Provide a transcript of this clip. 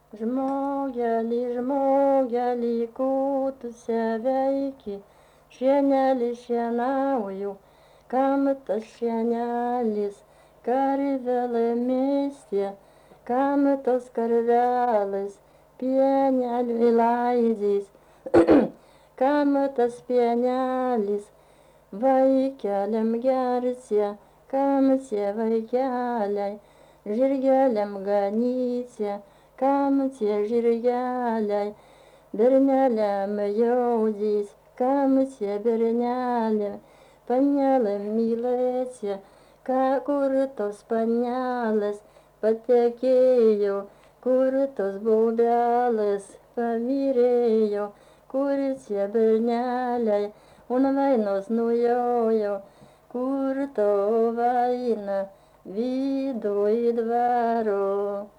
Žmogeli, ko tu čia veiki, šienelį šienauju, kam tas šienelis, karvelė miestė, kam tos karvelės, pienelį laidys, kam tas pienelis, vaikeliam gersia, kam tie vaikeliai, žirgeliam ganysia, kam tie žirgeliai, berneliam jaudys, kam tie berneliai, panelėm mylėsia, kur tos panelės patekėjo, kur tos baubelės pamirėjo, kur tie berneliai, vainos nujojo, kur to vaina viduj dvaro.